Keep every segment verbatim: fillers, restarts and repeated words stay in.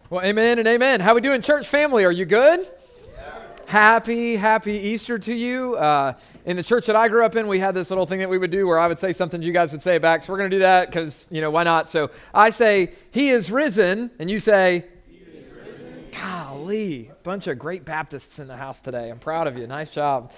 Well, amen and amen. How we doing, church family? Are you good? Yeah. Happy, happy Easter to you. Uh, in the church that I grew up in, we had this little thing that we would do where I would say something, you guys would say it back. So we're going to do that because, you know, why not? So I say, he is risen, and you say, he is risen. Golly, bunch of great Baptists in the house today. I'm proud of you. Nice job.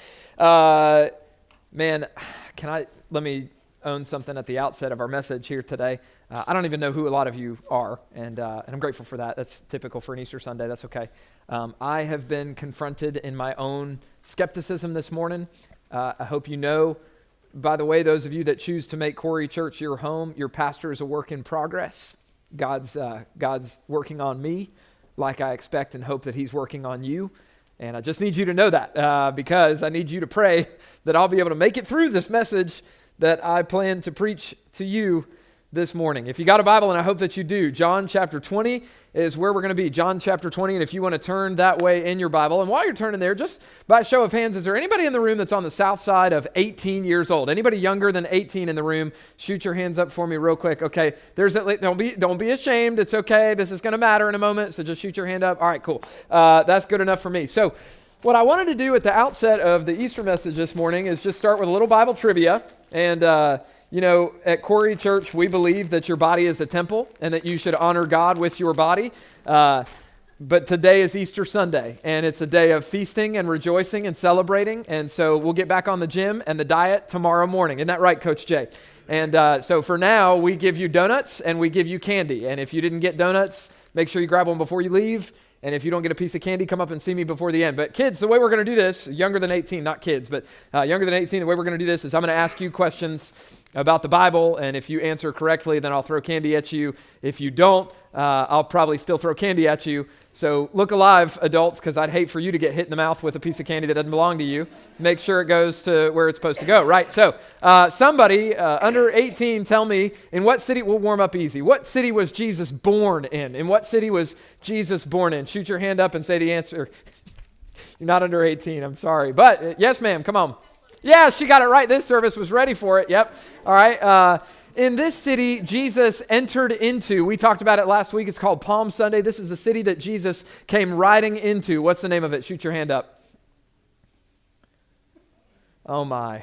Uh, man, can I, let me own something at the outset of our message here today. Uh, I don't even know who a lot of you are, and uh, and I'm grateful for that. That's typical for an Easter Sunday. That's okay. Um, I have been confronted in my own skepticism this morning. Uh, I hope you know, by the way, those of you that choose to make Corey Church your home, your pastor is a work in progress. God's uh, God's working on me like I expect and hope that he's working on you. And I just need you to know that uh, because I need you to pray that I'll be able to make it through this message that I plan to preach to you this morning. If you got a Bible, and I hope that you do, John chapter twenty is where we're going to be. John chapter twenty, and if you want to turn that way in your Bible, and while you're turning there, just by a show of hands, is there anybody in the room that's on the south side of eighteen years old? Anybody younger than eighteen in the room? Shoot your hands up for me real quick. Okay, there's that. Don't be don't be ashamed. It's okay. This is going to matter in a moment, so just shoot your hand up. All right, cool. Uh, that's good enough for me. So what I wanted to do at the outset of the Easter message this morning is just start with a little Bible trivia. And, uh, you know, at Corey Church, we believe that your body is a temple and that you should honor God with your body. Uh, but today is Easter Sunday, and it's a day of feasting and rejoicing and celebrating. And so we'll get back on the gym and the diet tomorrow morning. Isn't that right, Coach Jay? And uh, so for now, we give you donuts and we give you candy. And if you didn't get donuts, make sure you grab one before you leave. And if you don't get a piece of candy, come up and see me before the end. But kids, the way we're going to do this, younger than eighteen, not kids, but uh, younger than eighteen, the way we're going to do this is I'm going to ask you questions about the Bible. And if you answer correctly, then I'll throw candy at you. If you don't, uh, I'll probably still throw candy at you. So look alive, adults, because I'd hate for you to get hit in the mouth with a piece of candy that doesn't belong to you. Make sure it goes to where it's supposed to go, right? So uh, somebody uh, under eighteen, tell me, in what city, we'll warm up easy. What city was Jesus born in? In what city was Jesus born in? Shoot your hand up and say the answer. You're not under eighteen, I'm sorry. But uh, yes, ma'am, come on. Yeah, she got it right. This service was ready for it. Yep. All right. Uh, in this city, Jesus entered into, we talked about it last week. It's called Palm Sunday. This is the city that Jesus came riding into. What's the name of it? Shoot your hand up. Oh my.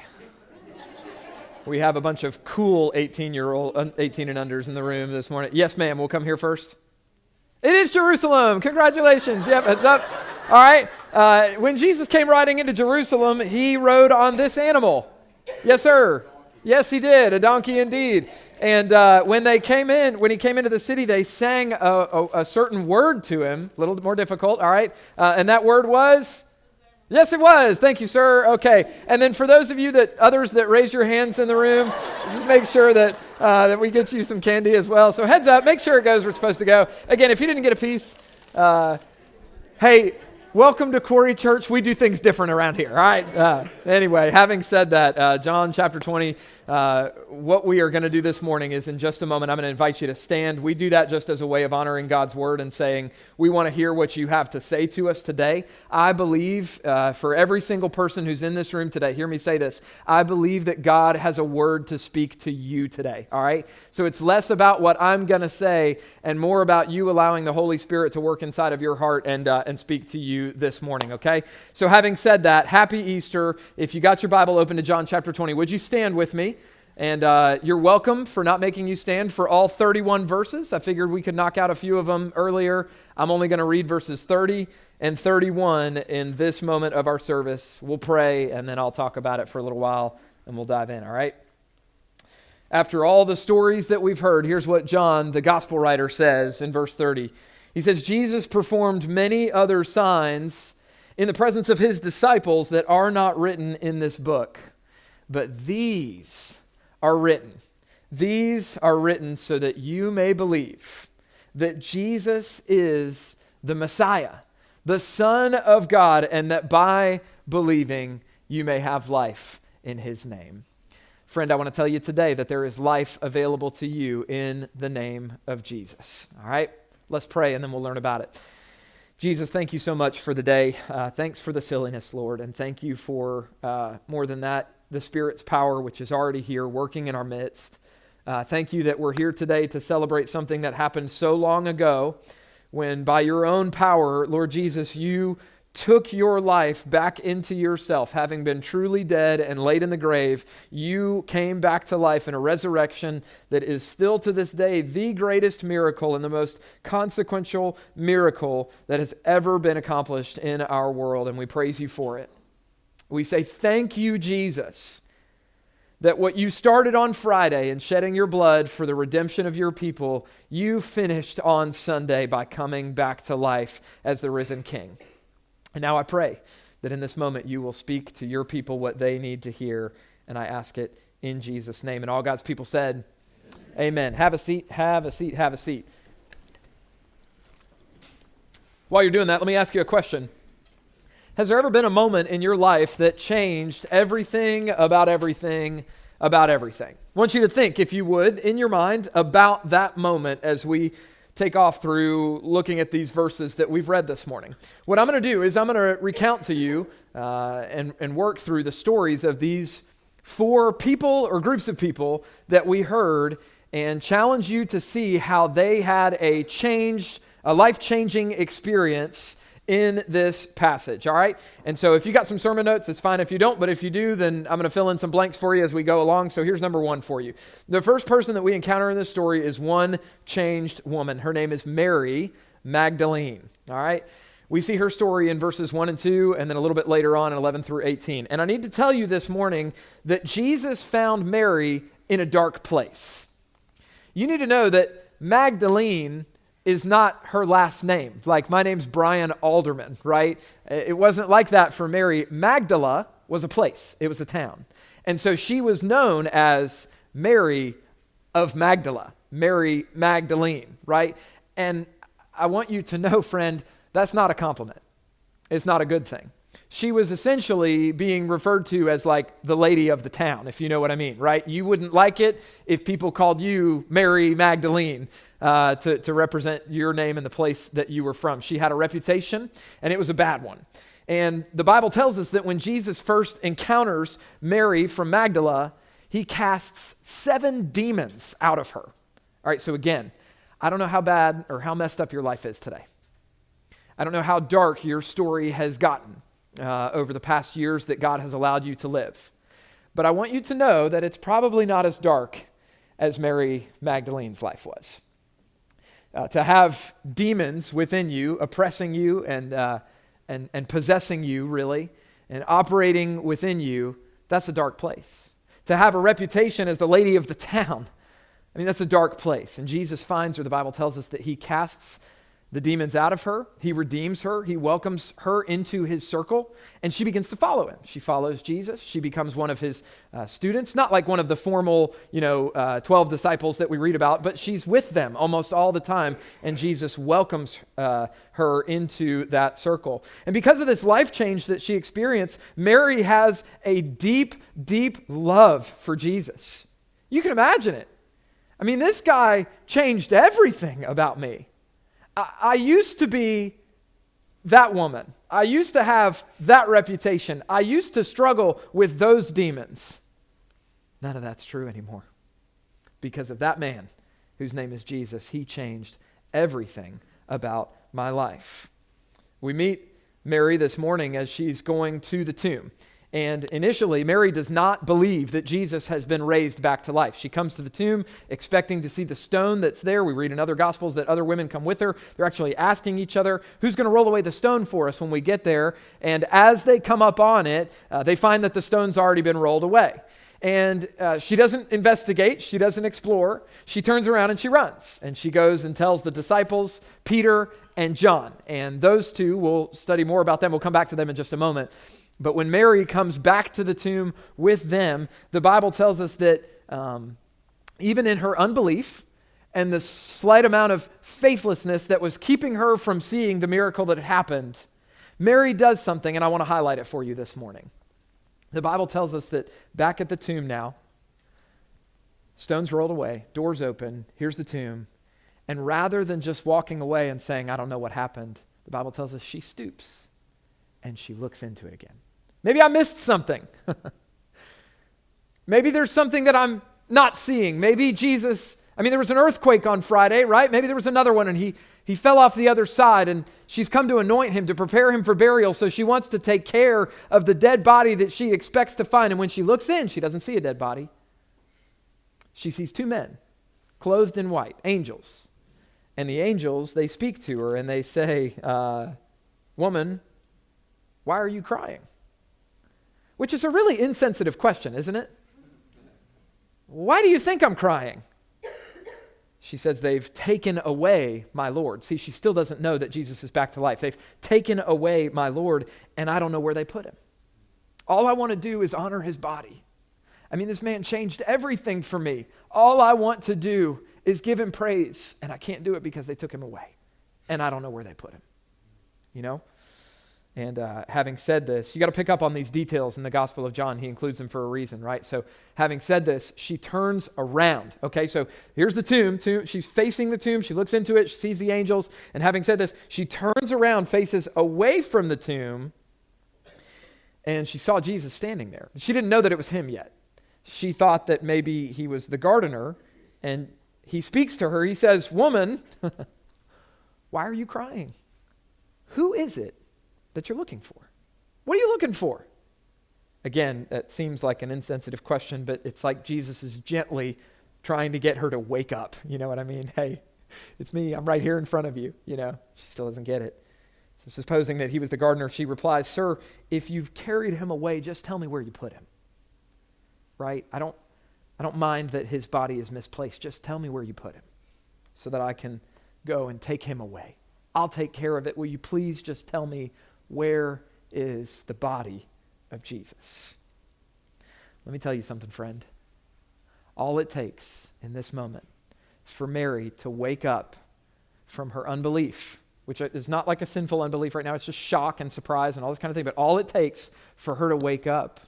We have a bunch of cool eighteen-year-old, eighteen and unders in the room this morning. Yes, ma'am. We'll come here first. It is Jerusalem. Congratulations. Yep, heads up. All right. Uh, when Jesus came riding into Jerusalem, he rode on this animal. Yes, sir. Yes, he did. A donkey indeed. And uh, when they came in, when he came into the city, they sang a, a, a certain word to him, a little more difficult. All right. Uh, and that word was? Yes, it was. Thank you, sir. Okay. And then for those of you that, others that raise your hands in the room, just make sure that uh, that we get you some candy as well. So heads up, make sure it goes where it's supposed to go. Again, if you didn't get a piece, uh, hey, welcome to Corey Church. We do things different around here, all right? Uh, anyway, having said that, uh, John chapter twenty, uh, what we are going to do this morning is in just a moment, I'm going to invite you to stand. We do that just as a way of honoring God's word and saying, we want to hear what you have to say to us today. I believe uh, for every single person who's in this room today, hear me say this, I believe that God has a word to speak to you today, all right? So it's less about what I'm going to say and more about you allowing the Holy Spirit to work inside of your heart and uh, and speak to you this morning, okay? So having said that, happy Easter. If you got your Bible open to John chapter twenty, would you stand with me? And uh, you're welcome for not making you stand for all thirty-one verses. I figured we could knock out a few of them earlier. I'm only going to read verses thirty and thirty-one in this moment of our service. We'll pray, and then I'll talk about it for a little while, and we'll dive in, all right? After all the stories that we've heard, here's what John, the gospel writer, says in verse thirty. He says, Jesus performed many other signs in the presence of his disciples that are not written in this book. But these are written. These are written so that you may believe that Jesus is the Messiah, the Son of God, and that by believing you may have life in his name. Friend, I want to tell you today that there is life available to you in the name of Jesus. All right? Let's pray and then we'll learn about it. Jesus, thank you so much for the day. Uh, thanks for the silliness, Lord, and thank you for, uh, more than that, the Spirit's power, which is already here, working in our midst. Uh, thank you that we're here today to celebrate something that happened so long ago when by your own power, Lord Jesus, you took your life back into yourself, having been truly dead and laid in the grave. You came back to life in a resurrection that is still to this day the greatest miracle and the most consequential miracle that has ever been accomplished in our world, and we praise you for it. We say thank you, Jesus, that what you started on Friday in shedding your blood for the redemption of your people, you finished on Sunday by coming back to life as the risen King. And now I pray that in this moment you will speak to your people what they need to hear, and I ask it in Jesus' name. And all God's people said, amen. Amen. Have a seat, have a seat, have a seat. While you're doing that, let me ask you a question. Has there ever been a moment in your life that changed everything about everything about everything? I want you to think, if you would, in your mind about that moment as we take off through looking at these verses that we've read this morning. What I'm going to do is I'm going to recount to you uh, and, and work through the stories of these four people or groups of people that we heard and challenge you to see how they had a changed, a life-changing experience in this passage, all right? And so if you got some sermon notes, it's fine if you don't, but if you do, then I'm going to fill in some blanks for you as we go along. So here's number one for you. The first person that we encounter in this story is one changed woman. Her name is Mary Magdalene, all right? We see her story in verses one and two, and then a little bit later on in eleven through eighteen. And I need to tell you this morning that Jesus found Mary in a dark place. You need to know that Magdalene is not her last name. Like, my name's Brian Alderman, right? It wasn't like that for Mary. Magdala was a place. It was a town. And so she was known as Mary of Magdala, Mary Magdalene, right? And I want you to know, friend, that's not a compliment. It's not a good thing. She was essentially being referred to as like the lady of the town, if you know what I mean, right? You wouldn't like it if people called you Mary Magdalene uh, to, to represent your name and the place that you were from. She had a reputation, and it was a bad one. And the Bible tells us that when Jesus first encounters Mary from Magdala, he casts seven demons out of her. All right, so again, I don't know how bad or how messed up your life is today. I don't know how dark your story has gotten Uh, over the past years that God has allowed you to live. But I want you to know that it's probably not as dark as Mary Magdalene's life was. Uh, to have demons within you, oppressing you and, uh, and, and possessing you, really, and operating within you, that's a dark place. To have a reputation as the lady of the town, I mean, that's a dark place. And Jesus finds her. The Bible tells us that he casts the demons out of her. He redeems her. He welcomes her into his circle, and she begins to follow him. She follows Jesus. She becomes one of his uh, students, not like one of the formal, you know, uh, twelve disciples that we read about, but she's with them almost all the time, and Jesus welcomes uh, her into that circle. And because of this life change that she experienced, Mary has a deep, deep love for Jesus. You can imagine it. I mean, this guy changed everything about me. I used to be that woman. I used to have that reputation. I used to struggle with those demons. None of that's true anymore. Because of that man, whose name is Jesus, he changed everything about my life. We meet Mary this morning as she's going to the tomb. And initially, Mary does not believe that Jesus has been raised back to life. She comes to the tomb expecting to see the stone that's there. We read in other Gospels that other women come with her. They're actually asking each other, who's going to roll away the stone for us when we get there? And as they come up on it, uh, they find that the stone's already been rolled away. And uh, she doesn't investigate. She doesn't explore. She turns around and she runs. And she goes and tells the disciples, Peter and John. And those two, we'll study more about them. We'll come back to them in just a moment. But when Mary comes back to the tomb with them, the Bible tells us that um, even in her unbelief and the slight amount of faithlessness that was keeping her from seeing the miracle that had happened, Mary does something, and I want to highlight it for you this morning. The Bible tells us that back at the tomb now, stones rolled away, doors open, here's the tomb, and rather than just walking away and saying, I don't know what happened, the Bible tells us she stoops and she looks into it again. Maybe I missed something. Maybe there's something that I'm not seeing. Maybe Jesus I mean, there was an earthquake on Friday, right? Maybe there was another one, and he, he fell off the other side, and she's come to anoint him, to prepare him for burial, so she wants to take care of the dead body that she expects to find. And when she looks in, she doesn't see a dead body. She sees two men, clothed in white, angels. And the angels, they speak to her, and they say, uh, woman, why are you crying? Which is a really insensitive question, isn't it? Why do you think I'm crying? She says, they've taken away my Lord. See, she still doesn't know that Jesus is back to life. They've taken away my Lord, and I don't know where they put him. All I want to do is honor his body. I mean, this man changed everything for me. All I want to do is give him praise, and I can't do it because they took him away, and I don't know where they put him. You know? And uh, having said this, you got to pick up on these details in the Gospel of John. He includes them for a reason, right? So having said this, she turns around. Okay, so here's the tomb. tomb. She's facing the tomb. She looks into it. She sees the angels. And having said this, she turns around, faces away from the tomb, and she saw Jesus standing there. She didn't know that it was him yet. She thought that maybe he was the gardener, and he speaks to her. He says, woman, why are you crying? Who is it that you're looking for? What are you looking for? Again, it seems like an insensitive question, but it's like Jesus is gently trying to get her to wake up. You know what I mean? Hey, it's me. I'm right here in front of you. You know, she still doesn't get it. So supposing that he was the gardener, she replies, sir, if you've carried him away, just tell me where you put him. Right? I don't, I don't mind that his body is misplaced. Just tell me where you put him so that I can go and take him away. I'll take care of it. Will you please just tell me where is the body of Jesus? Let me tell you something, friend. All it takes in this moment is for Mary to wake up from her unbelief, which is not like a sinful unbelief right now. It's just shock and surprise and all this kind of thing. But all it takes for her to wake up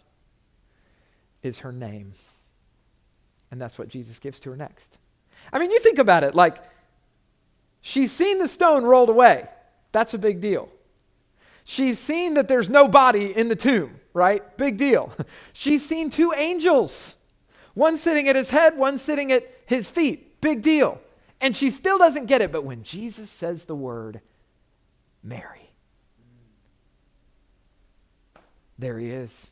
is her name. And that's what Jesus gives to her next. I mean, you think about it, like, she's seen the stone rolled away. That's a big deal. She's seen that there's no body in the tomb, right? Big deal. She's seen two angels, one sitting at his head, one sitting at his feet. Big deal. And she still doesn't get it, but when Jesus says the word, Mary, there he is.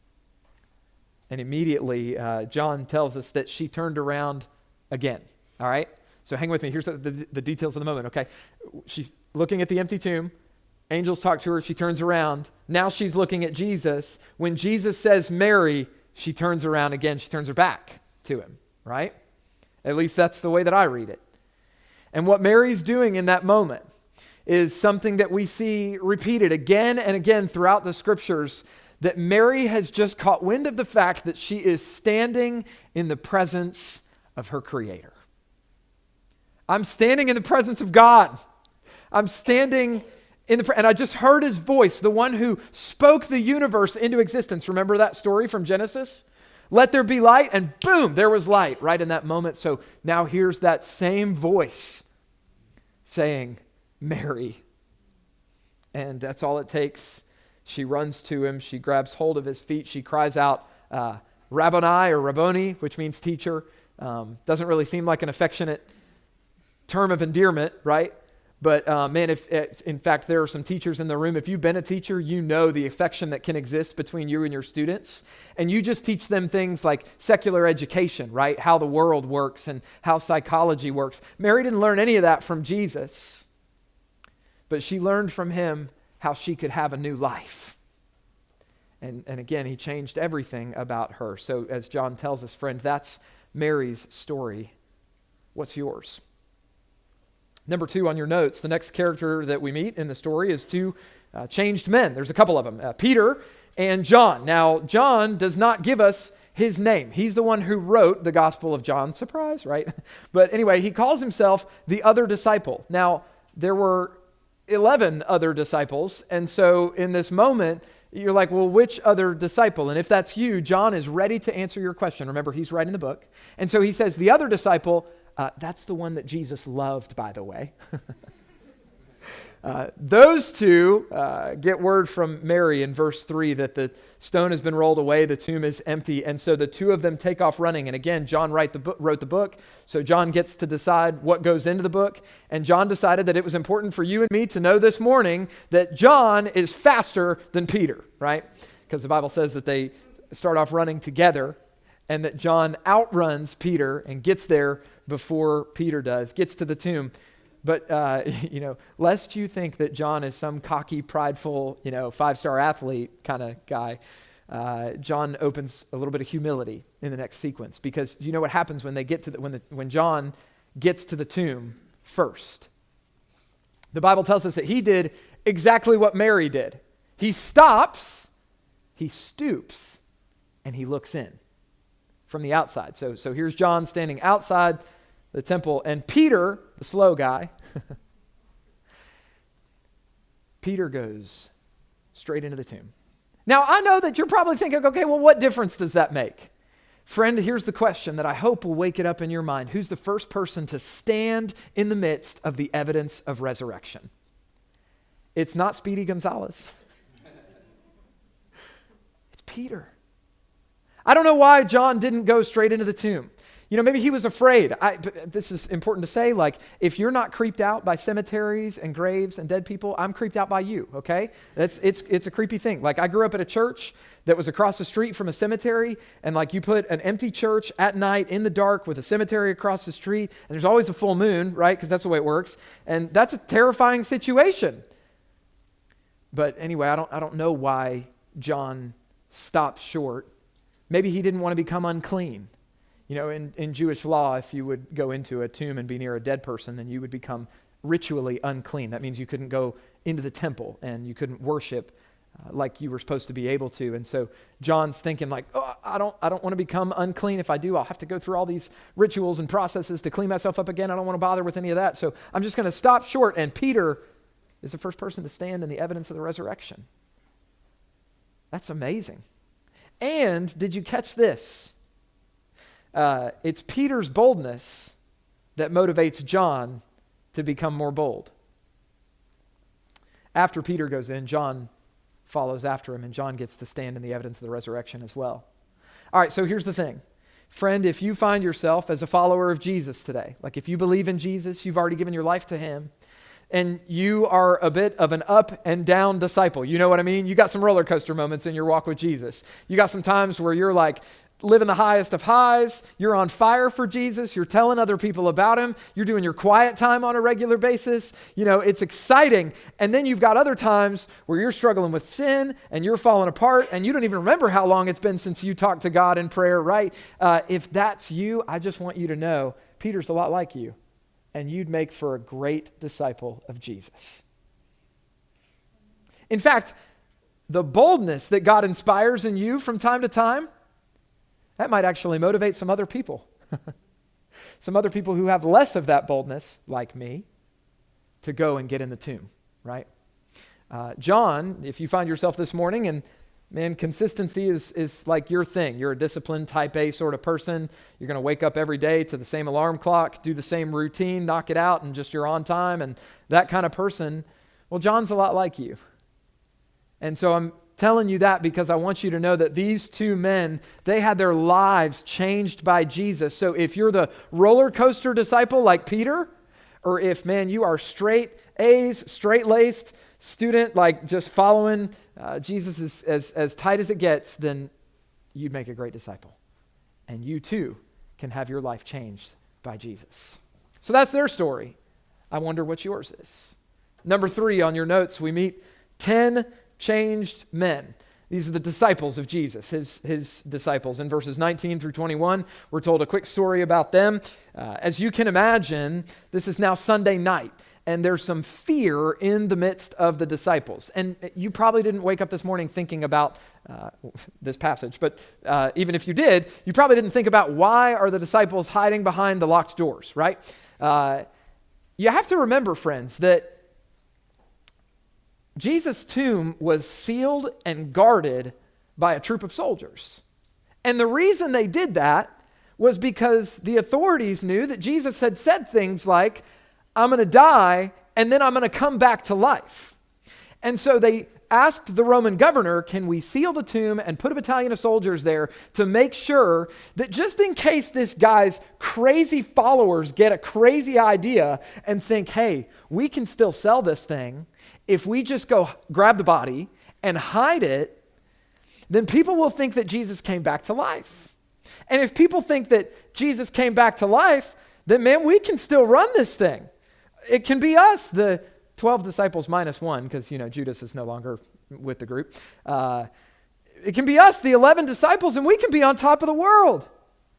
And immediately, uh, John tells us that she turned around again, all right? So hang with me. Here's the, the, the details of the moment, okay? She's looking at the empty tomb. Angels talk to her. She turns around. Now she's looking at Jesus. When Jesus says Mary, she turns around again. She turns her back to him, right? At least that's the way that I read it. And what Mary's doing in that moment is something that we see repeated again and again throughout the scriptures, that Mary has just caught wind of the fact that she is standing in the presence of her Creator. I'm standing in the presence of God. I'm standing in the, and I just heard his voice, the one who spoke the universe into existence. Remember that story from Genesis? Let there be light, and boom, there was light right in that moment. So now here's that same voice saying, Mary. And that's all it takes. She runs to him. She grabs hold of his feet. She cries out, uh, Rabboni or Rabboni, which means teacher. Um, doesn't really seem like an affectionate term of endearment, right? But uh, man, if in fact there are some teachers in the room, if you've been a teacher, you know the affection that can exist between you and your students. And you just teach them things like secular education, right? How the world works and how psychology works. Mary didn't learn any of that from Jesus, but she learned from him how she could have a new life. And, and again, he changed everything about her. So as John tells us, friend, that's Mary's story. What's yours? Number two on your notes, the next character that we meet in the story is two uh, changed men. There's a couple of them, uh, Peter and John. Now, John does not give us his name. He's the one who wrote the Gospel of John. Surprise, right? But anyway, he calls himself the other disciple. Now, there were eleven other disciples, and so in this moment, you're like, well, which other disciple? And if that's you, John is ready to answer your question. Remember, he's writing the book. And so he says, the other disciple, Uh, that's the one that Jesus loved, by the way. uh, those two uh, get word from Mary in verse three that the stone has been rolled away, the tomb is empty, and so the two of them take off running. And again, John write the book, wrote the book, so John gets to decide what goes into the book. And John decided that it was important for you and me to know this morning that John is faster than Peter, right? Because the Bible says that they start off running together, and that John outruns Peter and gets there before Peter does, gets to the tomb. But, uh, you know, lest you think that John is some cocky, prideful, you know, five-star athlete kind of guy, uh, John opens a little bit of humility in the next sequence. Because you know what happens when they get to the, when the, when John gets to the tomb first? The Bible tells us that he did exactly what Mary did. He stops, he stoops, and he looks in from the outside. So, so here's John standing outside the temple, and Peter, the slow guy, Peter goes straight into the tomb. Now, I know that you're probably thinking, okay, well, what difference does that make? Friend, here's the question that I hope will wake it up in your mind. Who's the first person to stand in the midst of the evidence of resurrection? It's not Speedy Gonzalez. It's Peter. I don't know why John didn't go straight into the tomb. You know, maybe he was afraid. I, but this is important to say, like, if you're not creeped out by cemeteries and graves and dead people, I'm creeped out by you, okay? That's, it's, it's a creepy thing. Like, I grew up at a church that was across the street from a cemetery, and like you put an empty church at night in the dark with a cemetery across the street, and there's always a full moon, right? Because that's the way it works. And that's a terrifying situation. But anyway, I don't, I don't know why John stopped short. Maybe he didn't want to become unclean. You know, in, in Jewish law, if you would go into a tomb and be near a dead person, then you would become ritually unclean. That means you couldn't go into the temple and you couldn't worship uh, like you were supposed to be able to. And so John's thinking like, oh, I don't, I don't want to become unclean. If I do, I'll have to go through all these rituals and processes to clean myself up again. I don't want to bother with any of that. So I'm just going to stop short. And Peter is the first person to stand in the evidence of the resurrection. That's amazing. And did you catch this? Uh, it's Peter's boldness that motivates John to become more bold. After Peter goes in, John follows after him, and John gets to stand in the evidence of the resurrection as well. All right, so here's the thing. Friend, if you find yourself as a follower of Jesus today, like if you believe in Jesus, you've already given your life to him, and you are a bit of an up and down disciple. You know what I mean? You got some roller coaster moments in your walk with Jesus. You got some times where you're like, living the highest of highs, you're on fire for Jesus, you're telling other people about him, you're doing your quiet time on a regular basis, you know, it's exciting. And then you've got other times where you're struggling with sin and you're falling apart and you don't even remember how long it's been since you talked to God in prayer, right? Uh, if that's you, I just want you to know, Peter's a lot like you, and you'd make for a great disciple of Jesus. In fact, the boldness that God inspires in you from time to time, that might actually motivate some other people. Some other people who have less of that boldness, like me, to go and get in the tomb, right? Uh, John, if you find yourself this morning and, man, consistency is, is like your thing. You're a disciplined type A sort of person. You're going to wake up every day to the same alarm clock, do the same routine, knock it out, and just you're on time and that kind of person. Well, John's a lot like you. And so I'm telling you that because I want you to know that these two men, they had their lives changed by Jesus. So if you're the roller coaster disciple like Peter, or if, man, you are straight A's, straight-laced student, like just following uh, Jesus as, as, as tight as it gets, then you'd make a great disciple. And you too can have your life changed by Jesus. So that's their story. I wonder what yours is. Number three on your notes, we meet ten changed men. These are the disciples of Jesus, his, his disciples. In verses nineteen through twenty-one, we're told a quick story about them. Uh, as you can imagine, this is now Sunday night, and there's some fear in the midst of the disciples. And you probably didn't wake up this morning thinking about uh, this passage, but uh, even if you did, you probably didn't think about why are the disciples hiding behind the locked doors, right? Uh, you have to remember, friends, that Jesus' tomb was sealed and guarded by a troop of soldiers. And the reason they did that was because the authorities knew that Jesus had said things like, I'm going to die and then I'm going to come back to life. And so they asked the Roman governor, can we seal the tomb and put a battalion of soldiers there to make sure that just in case this guy's crazy followers get a crazy idea and think, hey, we can still sell this thing, if we just go grab the body and hide it, then people will think that Jesus came back to life. And if people think that Jesus came back to life, then man, we can still run this thing. It can be us, the twelve disciples minus one, because, you know, Judas is no longer with the group. Uh, it can be us, the eleven disciples, and we can be on top of the world.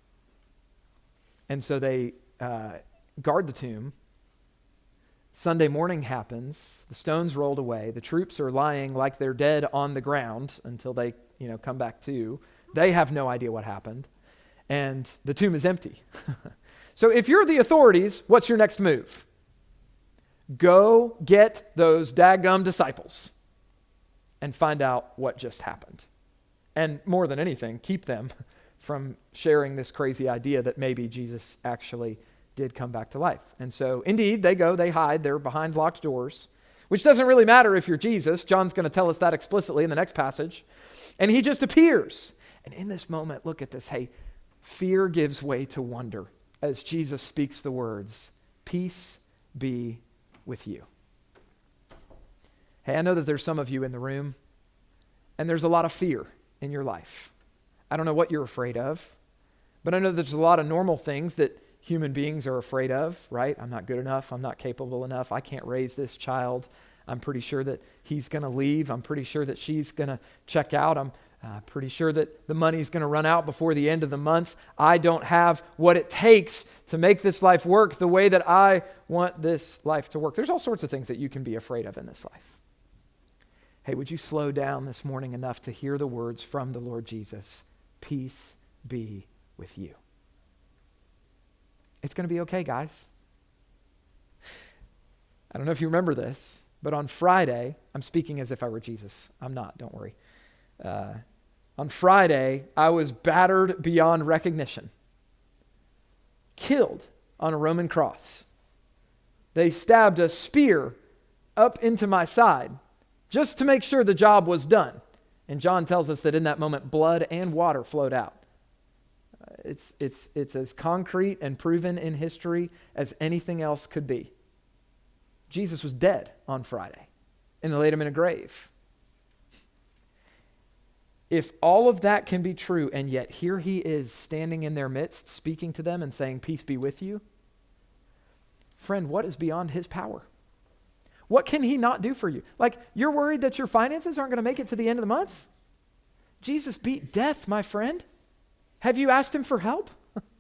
And so they uh, guard the tomb. Sunday morning happens. The stones rolled away. The troops are lying like they're dead on the ground until they, you know, come back to. They have no idea what happened. And the tomb is empty. So if you're the authorities, what's your next move? Go get those daggum disciples and find out what just happened. And more than anything, keep them from sharing this crazy idea that maybe Jesus actually did come back to life. And so, indeed, they go, they hide, they're behind locked doors, which doesn't really matter if you're Jesus. John's going to tell us that explicitly in the next passage. And he just appears. And in this moment, look at this. Hey, fear gives way to wonder as Jesus speaks the words, peace be with you. Hey, I know that there's some of you in the room, and there's a lot of fear in your life. I don't know what you're afraid of, but I know there's a lot of normal things that human beings are afraid of, right? I'm not good enough. I'm not capable enough. I can't raise this child. I'm pretty sure that he's going to leave. I'm pretty sure that she's going to check out. I'm uh, pretty sure that the money's going to run out before the end of the month. I don't have what it takes to make this life work the way that I want this life to work. There's all sorts of things that you can be afraid of in this life. Hey, would you slow down this morning enough to hear the words from the Lord Jesus? Peace be with you. It's going to be okay, guys. I don't know if you remember this, but on Friday, I'm speaking as if I were Jesus. I'm not, don't worry. Uh, on Friday, I was battered beyond recognition, killed on a Roman cross. They stabbed a spear up into my side just to make sure the job was done. And John tells us that in that moment, blood and water flowed out. Uh, it's, it's, it's as concrete and proven in history as anything else could be. Jesus was dead on Friday, and they laid him in a grave. If all of that can be true, and yet here he is standing in their midst, speaking to them and saying, peace be with you, friend, what is beyond his power? What can he not do for you? Like, you're worried that your finances aren't going to make it to the end of the month? Jesus beat death, my friend. Have you asked him for help?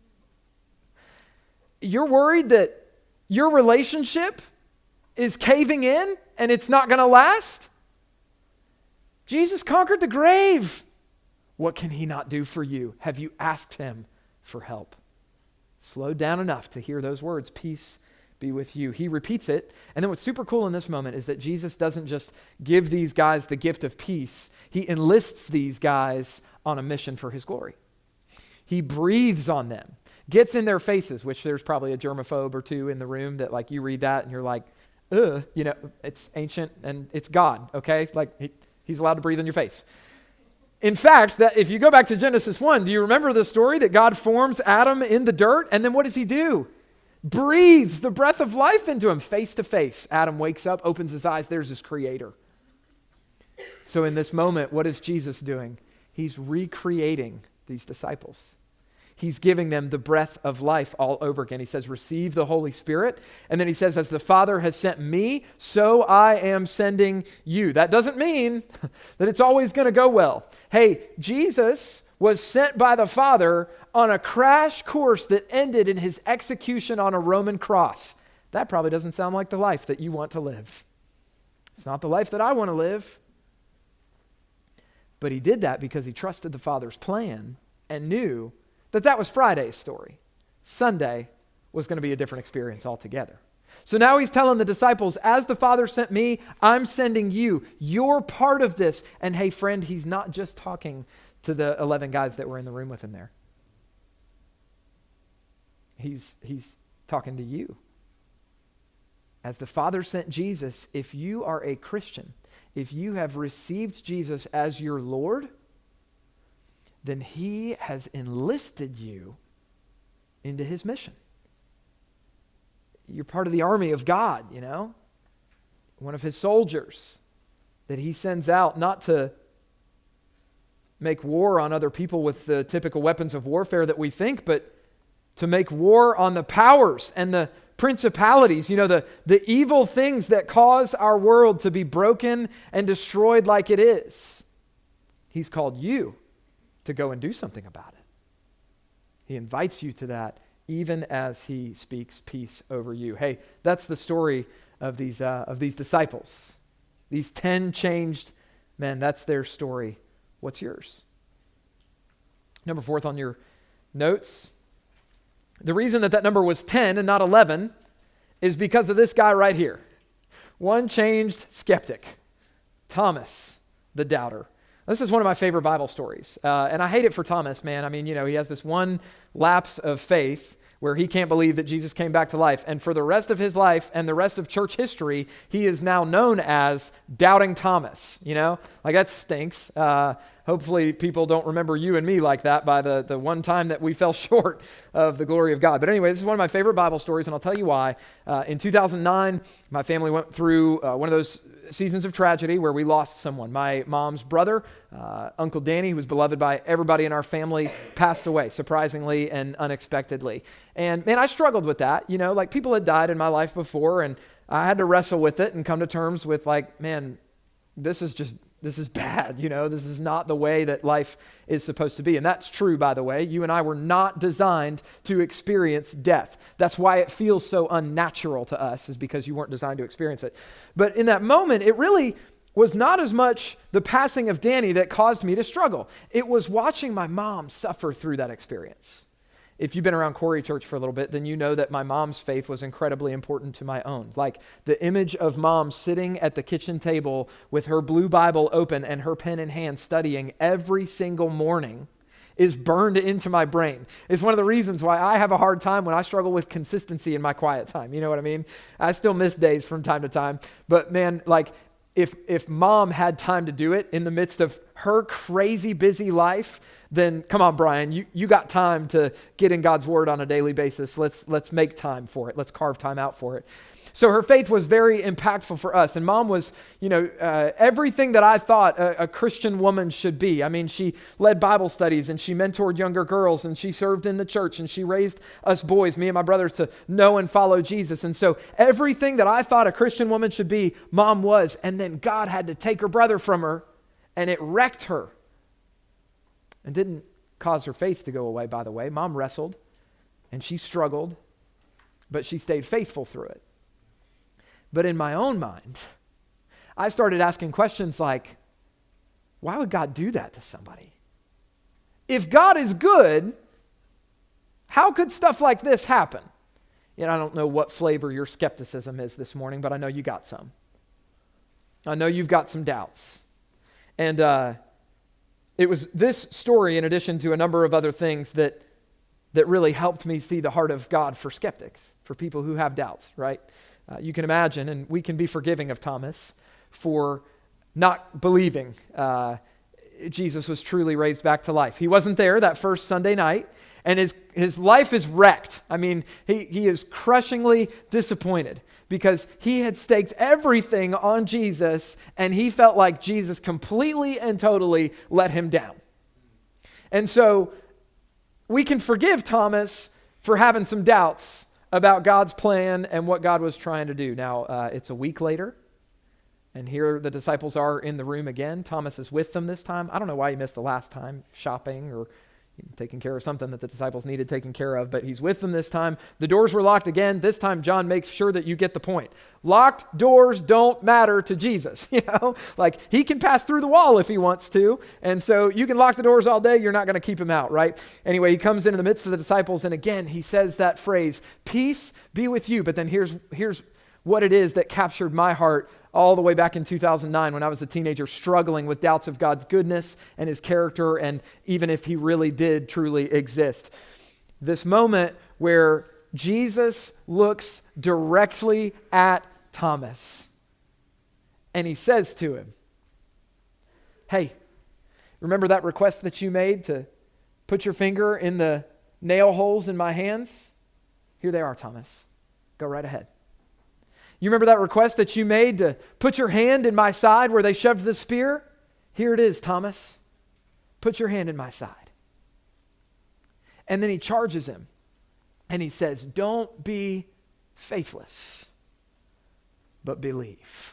You're worried that your relationship is caving in and it's not going to last? Jesus conquered the grave. What can he not do for you? Have you asked him for help? Slow down enough to hear those words, peace be with you. He repeats it. And then what's super cool in this moment is that Jesus doesn't just give these guys the gift of peace. He enlists these guys on a mission for his glory. He breathes on them, gets in their faces, which there's probably a germaphobe or two in the room that like you read that and you're like, ugh, you know, it's ancient and it's God, okay? Like he, he's allowed to breathe in your face. In fact, that if you go back to Genesis one, do you remember the story that God forms Adam in the dirt? And then what does he do? Breathes the breath of life into him face to face. Adam wakes up, opens his eyes. There's his creator. So in this moment, what is Jesus doing? He's recreating these disciples. He's giving them the breath of life all over again. He says, receive the Holy Spirit. And then he says, as the Father has sent me, so I am sending you. That doesn't mean that it's always going to go well. Hey, Jesus was sent by the Father on a crash course that ended in his execution on a Roman cross. That probably doesn't sound like the life that you want to live. It's not the life that I want to live. But he did that because he trusted the Father's plan and knew that that was Friday's story. Sunday was going to be a different experience altogether. So now he's telling the disciples, as the Father sent me, I'm sending you. You're part of this. And hey, friend, he's not just talking to the eleven guys that were in the room with him there. He's, he's talking to you. as the Father sent Jesus, if you are a Christian, if you have received Jesus as your Lord, then he has enlisted you into his mission. You're part of the army of God, you know, one of his soldiers that he sends out not to make war on other people with the typical weapons of warfare that we think, but to make war on the powers and the principalities, you know, the, the evil things that cause our world to be broken and destroyed like it is. He's called you to go and do something about it. He invites you to that even as he speaks peace over you. Hey, that's the story of these, uh, of these disciples. These ten changed men, that's their story. What's yours? Number fourth on your notes, the reason that that number was ten and not eleven is because of this guy right here. One changed skeptic, Thomas the doubter. This is one of my favorite Bible stories. Uh, and I hate it for Thomas, man. I mean, you know, he has this one lapse of faith where he can't believe that Jesus came back to life. And for the rest of his life and the rest of church history, he is now known as Doubting Thomas, you know? Like, that stinks. Uh, hopefully people don't remember you and me like that by the, the one time that we fell short of the glory of God. But anyway, this is one of my favorite Bible stories, and I'll tell you why. Uh, in two thousand nine, my family went through uh, one of those seasons of tragedy where we lost someone. My mom's brother, uh, Uncle Danny, who was beloved by everybody in our family, passed away, surprisingly and unexpectedly. And man, I struggled with that. You know, like, people had died in my life before, and I had to wrestle with it and come to terms with, like, man, this is just, this is bad. You know, this is not the way that life is supposed to be. And that's true, by the way. You and I were not designed to experience death. That's why it feels so unnatural to us, is because you weren't designed to experience it. But in that moment, it really was not as much the passing of Danny that caused me to struggle. It was watching my mom suffer through that experience. If you've been around Corey Church for a little bit, then you know that my mom's faith was incredibly important to my own. Like, the image of mom sitting at the kitchen table with her blue Bible open and her pen in hand studying every single morning is burned into my brain. It's one of the reasons why I have a hard time when I struggle with consistency in my quiet time. You know what I mean? I still miss days from time to time. But man, like, if if mom had time to do it in the midst of her crazy busy life, then come on, Brian, you, you got time to get in God's word on a daily basis. Let's let's make time for it. Let's carve time out for it. So her faith was very impactful for us. And mom was, you know, uh, everything that I thought a, a Christian woman should be. I mean, she led Bible studies, and she mentored younger girls, and she served in the church, and she raised us boys, me and my brothers, to know and follow Jesus. And so everything that I thought a Christian woman should be, mom was. And then God had to take her brother from her, and it wrecked her. And didn't cause her faith to go away, by the way. Mom wrestled, and she struggled, but she stayed faithful through it. But in my own mind, I started asking questions like, why would God do that to somebody? If God is good, how could stuff like this happen? You know, I don't know what flavor your skepticism is this morning, but I know you got some. I know you've got some doubts. And uh, it was this story, in addition to a number of other things, that that really helped me see the heart of God for skeptics, for people who have doubts, right? Uh, you can imagine, and we can be forgiving of Thomas for not believing uh, Jesus was truly raised back to life. He wasn't there that first Sunday night, and his, his life is wrecked. I mean, he, he is crushingly disappointed because he had staked everything on Jesus, and he felt like Jesus completely and totally let him down. And so we can forgive Thomas for having some doubts about God's plan and what God was trying to do. Now, uh, it's a week later, and here the disciples are in the room again. Thomas is with them this time. I don't know why he missed the last time, shopping or taking care of something that the disciples needed taken care of, but he's with them this time. The doors were locked again. This time, John makes sure that you get the point. Locked doors don't matter to Jesus, you know? Like, he can pass through the wall if he wants to, and so you can lock the doors all day, you're not going to keep him out, right? Anyway, he comes into the midst of the disciples, and again, he says that phrase, peace be with you, but then here's here's what it is that captured my heart all the way back in two thousand nine when I was a teenager, struggling with doubts of God's goodness and his character, and even if he really did truly exist. This moment where Jesus looks directly at Thomas and he says to him, hey, remember that request that you made to put your finger in the nail holes in my hands? Here they are, Thomas. Go right ahead. You remember that request that you made to put your hand in my side where they shoved the spear? Here it is, Thomas. Put your hand in my side. And then he charges him and he says, don't be faithless, but believe.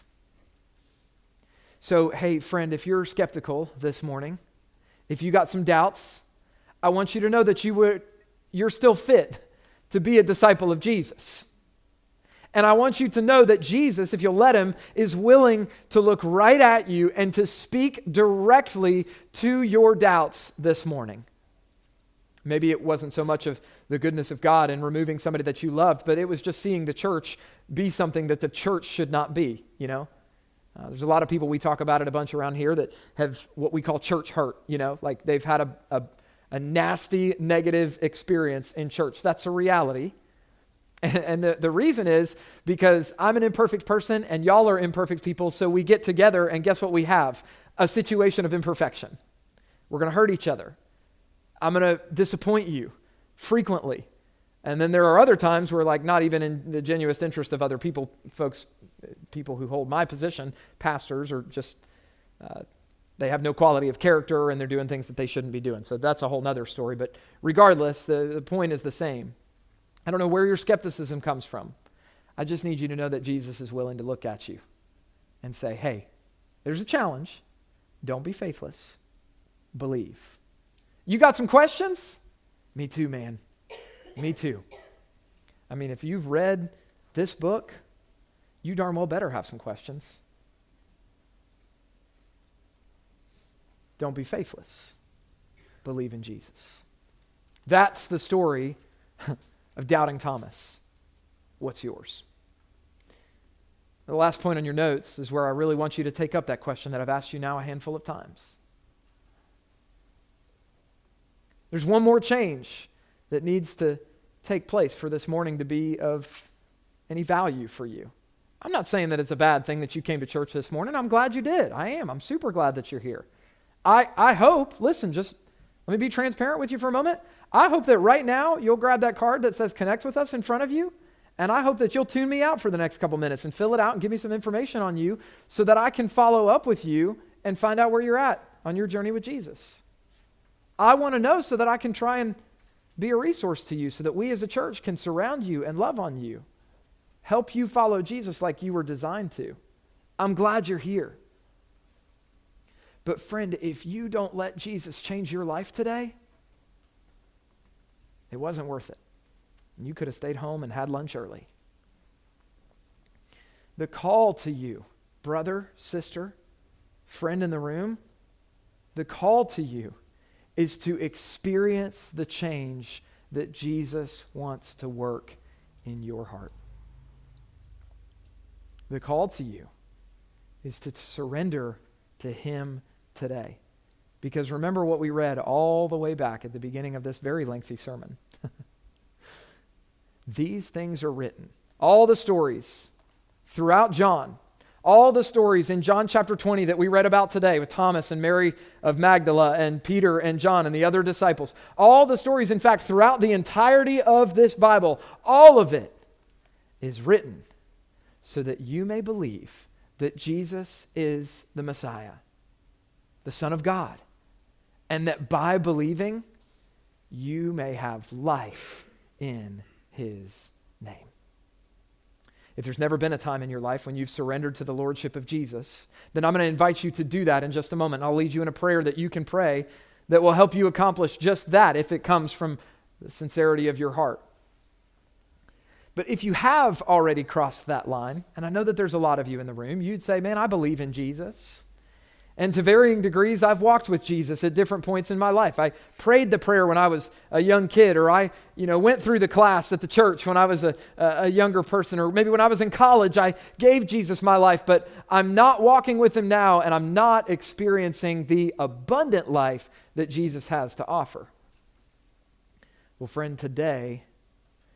So, hey, friend, if you're skeptical this morning, if you got some doubts, I want you to know that you would, you're still fit to be a disciple of Jesus. And I want you to know that Jesus, if you'll let him, is willing to look right at you and to speak directly to your doubts this morning. Maybe it wasn't so much of the goodness of God in removing somebody that you loved, but it was just seeing the church be something that the church should not be, you know? Uh, there's a lot of people, we talk about it a bunch around here, that have what we call church hurt, you know? Like they've had a, a, a nasty, negative experience in church. That's a reality. And the, the reason is because I'm an imperfect person and y'all are imperfect people, so we get together and guess what we have? A situation of imperfection. We're going to hurt each other. I'm going to disappoint you frequently. And then there are other times where, like, not even in the genuine interest of other people, folks, people who hold my position, pastors, or just, uh, they have no quality of character and they're doing things that they shouldn't be doing. So that's a whole nother story. But regardless, the, the point is the same. I don't know where your skepticism comes from. I just need you to know that Jesus is willing to look at you and say, hey, there's a challenge. Don't be faithless. Believe. You got some questions? Me too, man. Me too. I mean, if you've read this book, you darn well better have some questions. Don't be faithless. Believe in Jesus. That's the story of doubting Thomas. What's yours? The last point on your notes is where I really want you to take up that question that I've asked you now a handful of times. There's one more change that needs to take place for this morning to be of any value for you. I'm not saying that it's a bad thing that you came to church this morning. I'm glad you did. I am. I'm super glad that you're here. I, I hope, listen, just let me be transparent with you for a moment. I hope that right now you'll grab that card that says connect with us in front of you, and I hope that you'll tune me out for the next couple minutes and fill it out and give me some information on you so that I can follow up with you and find out where you're at on your journey with Jesus. I want to know so that I can try and be a resource to you so that we as a church can surround you and love on you, help you follow Jesus like you were designed to. I'm glad you're here. But friend, if you don't let Jesus change your life today, it wasn't worth it. You could have stayed home and had lunch early. The call to you, brother, sister, friend in the room, the call to you is to experience the change that Jesus wants to work in your heart. The call to you is to surrender to him today. Because remember what we read all the way back at the beginning of this very lengthy sermon. These things are written. All the stories throughout John, all the stories in John chapter twenty that we read about today with Thomas and Mary of Magdala and Peter and John and the other disciples, all the stories, in fact, throughout the entirety of this Bible, all of it is written so that you may believe that Jesus is the Messiah, the Son of God, and that by believing, you may have life in his name. If there's never been a time in your life when you've surrendered to the lordship of Jesus, then I'm going to invite you to do that in just a moment. I'll lead you in a prayer that you can pray that will help you accomplish just that if it comes from the sincerity of your heart. But if you have already crossed that line, and I know that there's a lot of you in the room, you'd say, man, I believe in Jesus. And to varying degrees, I've walked with Jesus at different points in my life. I prayed the prayer when I was a young kid, or I, you know, went through the class at the church when I was a, a younger person, or maybe when I was in college, I gave Jesus my life, but I'm not walking with him now, and I'm not experiencing the abundant life that Jesus has to offer. Well, friend, today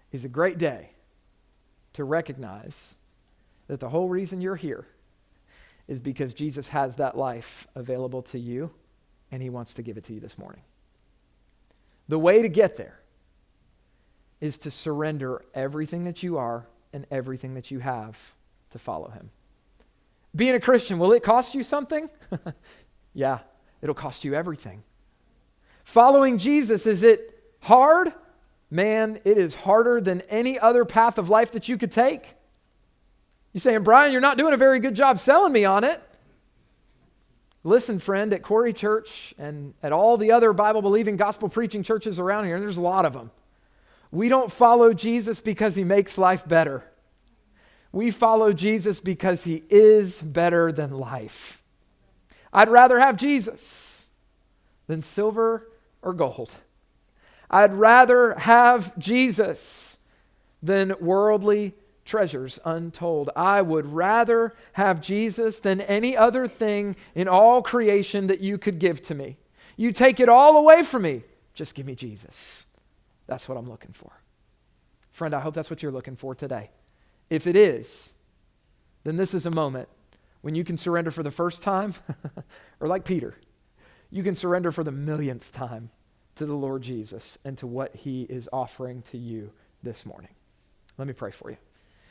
is a great day to recognize that the whole reason you're here is because Jesus has that life available to you, and he wants to give it to you this morning. The way to get there is to surrender everything that you are and everything that you have to follow him. Being a Christian, will it cost you something? Yeah, it'll cost you everything. Following Jesus, is it hard? Man, it is harder than any other path of life that you could take. You're saying, Brian, you're not doing a very good job selling me on it. Listen, friend, at Quarry Church and at all the other Bible-believing, gospel-preaching churches around here, and there's a lot of them, we don't follow Jesus because he makes life better. We follow Jesus because he is better than life. I'd rather have Jesus than silver or gold. I'd rather have Jesus than worldly treasures untold. I would rather have Jesus than any other thing in all creation that you could give to me. You take it all away from me, just give me Jesus. That's what I'm looking for. Friend, I hope that's what you're looking for today. If it is, then this is a moment when you can surrender for the first time, or like Peter, you can surrender for the millionth time to the Lord Jesus and to what he is offering to you this morning. Let me pray for you.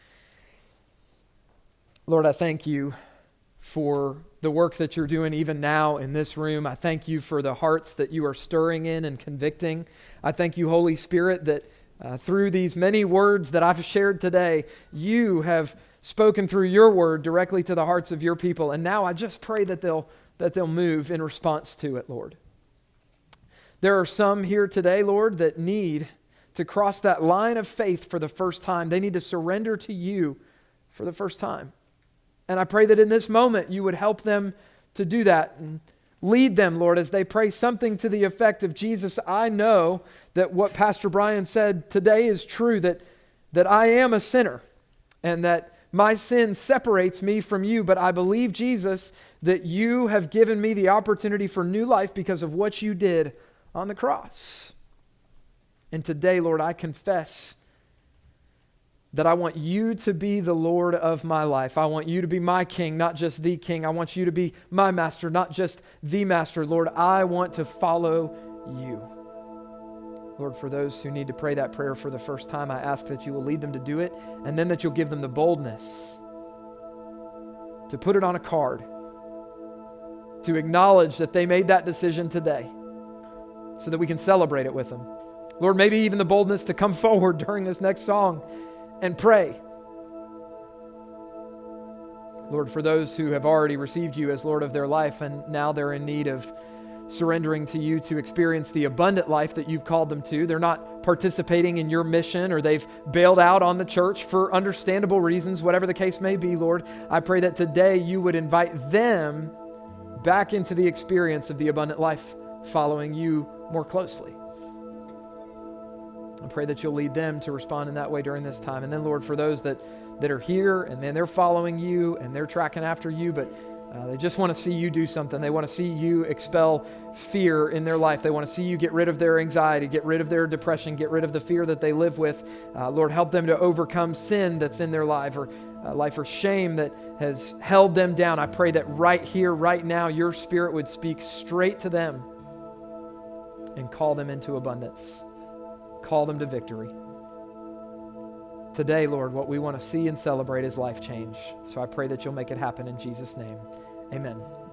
Lord, I thank you for the work that you're doing even now in this room. I thank you for the hearts that you are stirring in and convicting. I thank you, Holy Spirit, that uh, through these many words that I've shared today, you have spoken through your word directly to the hearts of your people. And now I just pray that they'll that they'll move in response to it, Lord. There are some here today, Lord, that need to cross that line of faith for the first time. They need to surrender to you for the first time. And I pray that in this moment you would help them to do that and lead them, Lord, as they pray something to the effect of, Jesus, I know that what Pastor Brian said today is true, that, that I am a sinner and that my sin separates me from you, but I believe, Jesus, that you have given me the opportunity for new life because of what you did on the cross. And today, Lord, I confess that I want you to be the Lord of my life. I want you to be my king, not just the king. I want you to be my master, not just the master. Lord, I want to follow you. Lord, for those who need to pray that prayer for the first time, I ask that you will lead them to do it, and then that you'll give them the boldness to put it on a card, to acknowledge that they made that decision today so that we can celebrate it with them. Lord, maybe even the boldness to come forward during this next song and pray. Lord, for those who have already received you as Lord of their life and now they're in need of surrendering to you to experience the abundant life that you've called them to. They're not participating in your mission, or they've bailed out on the church for understandable reasons, whatever the case may be, Lord. I pray that today you would invite them back into the experience of the abundant life, following you more closely. I pray that you'll lead them to respond in that way during this time. And then, Lord, for those that, that are here and then they're following you and they're tracking after you, but Uh, they just want to see you do something. They want to see you expel fear in their life. They want to see you get rid of their anxiety, get rid of their depression, get rid of the fear that they live with. Uh, Lord, help them to overcome sin that's in their life or uh, life or shame that has held them down. I pray that right here, right now, your Spirit would speak straight to them and call them into abundance. Call them to victory. Today, Lord, what we want to see and celebrate is life change. So I pray that you'll make it happen in Jesus' name. Amen.